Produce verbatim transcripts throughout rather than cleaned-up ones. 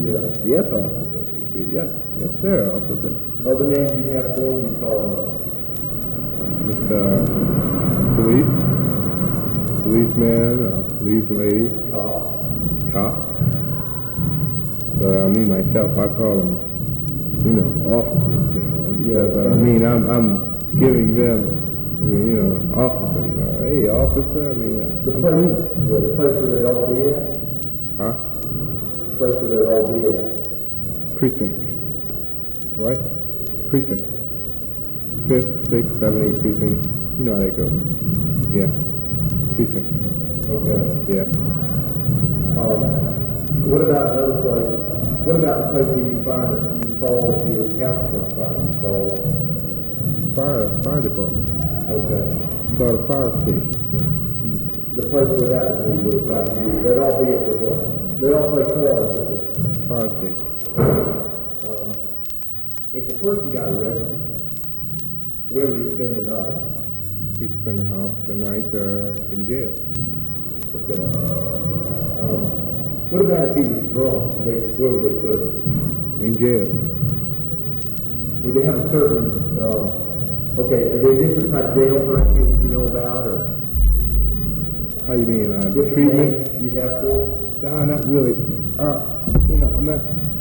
Yeah. Yes, officer. Yes, yes, sir, officer. Other names you have for him, you call him up. Mister Police, policeman, uh, police lady, Cop. cop. But I mean myself, I call them, you know, officers, you know. Yeah. But I mean, I'm, I'm giving them, I mean, you know, officer, you know. Hey, officer, I mean, The I'm place, police. yeah, the place where they all be at. Huh? The place where they all be at. Precinct. Right? Precinct. Fifth, sixth, seventh, eighth precinct. You know how that goes. Yeah. Precinct. Okay. Yeah. Um, what about another place? What about the place where you find it, you call if your account's on fire? You call, Fire, fire department. okay. Call the fire station. The place where that would be, would like you, they'd all be at the what? They all play cards at the, Fire station. um, if a person got arrested, where would he spend the night? He spent the, house, the night uh, in jail. Okay. Um, what about if he was drunk? Would They, where would they put him? In jail. Would they have a certain, um, okay, are there different type of jails or anything that you know about, or How do you mean? Uh, different treatment? names you have for it? Nah, not really. Uh, you know, I'm not.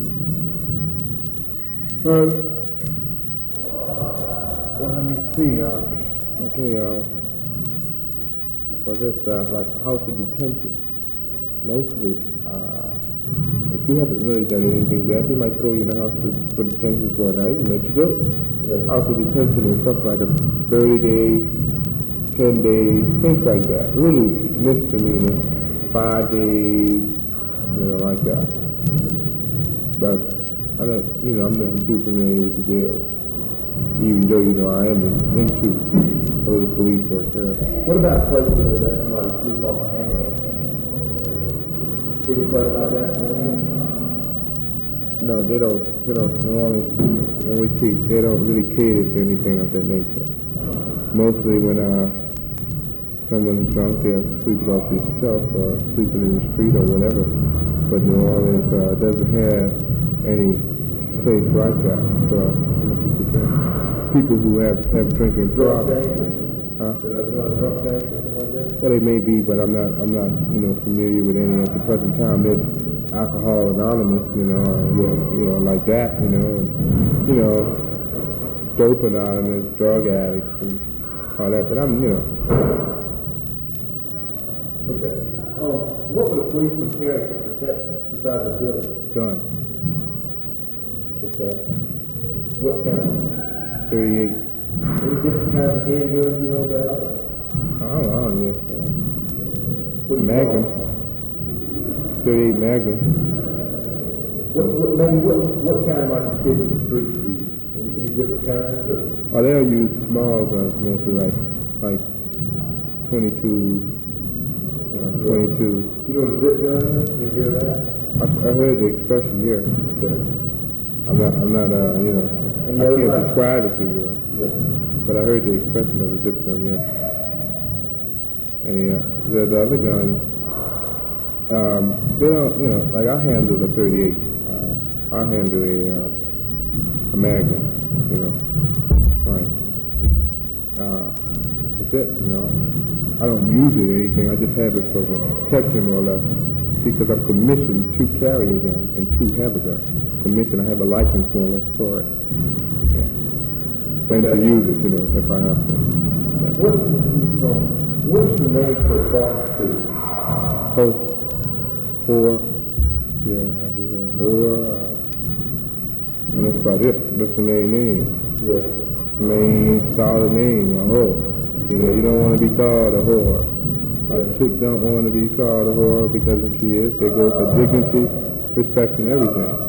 Um, well, let me see. Uh, okay, uh, well, this, uh, like house of detention. Mostly, uh, if you haven't really done anything bad, they might throw you in the house for, for detention for a night and let you go. Yeah. House of detention is something like a thirty days, ten days, things like that. Little misdemeanor, five days, you know, like that. But I don't, you know, I'm not too familiar with the jail. Even though, you know, I am in, into a little police work there. What about a place where they let somebody sleep off a handle? Any place like that? No, they don't, you know, New Orleans, when we see, they don't really cater to anything of that nature. Mostly when uh, someone's drunk, they're sleeping off themselves or sleeping in the street or whatever. But New Orleans uh, doesn't have any place like that. So, you know, people, drink. people who have, have drinking Drunk problems. tank? Huh? Is that not a drunk tank or something like that? Well, they may be, but I'm not, I'm not, you know, familiar with any at the present time. There's Alcohol Anonymous, you know, uh, yeah, you know, like that, you know, and, you know, Dope Anonymous, drug addicts, and all that. But I'm, you know. Okay. Um, what would a policeman carry for protection besides a bullet? Gun. Okay. What kind? thirty-eight. Any different kinds of handguns you know about? Oh, wow, yes. Uh, What do you Magnum. call them? thirty-eight Magnum. What, what, maybe what, what kind might the kids in the streets use? Any, any different kinds, or? Oh, they'll use small guns mostly, like, like twenty-twos, you know, twenty-two. You know what a zip gun is? You ever hear that? I, I heard the expression here. Okay. I'm not, I'm not, uh, you know, And I the other can't type- describe it to you, uh, Yeah. but I heard the expression of a zip gun, yeah. And the, uh, the, the other guns, um, they don't, you know, like I handle a thirty-eight. Uh, I handle a, uh, a Magnum, you know, right. Uh, that's it, you know. I don't use it or anything, I just have it for protection more or less. See, because I'm commissioned to carry a gun and to have a gun. Commission, I have a license more or less for it. Yeah. And to use it, you know, if I have to. Yeah. What, um, what are some names for a prostitute? Post, whore, yeah, we have whore, uh, and that's about it. That's the main name. Yeah. The main solid name, a whore. You know, you don't want to be called a whore. A chick don't want to be called a whore because if she is, there goes her dignity, respect, and everything.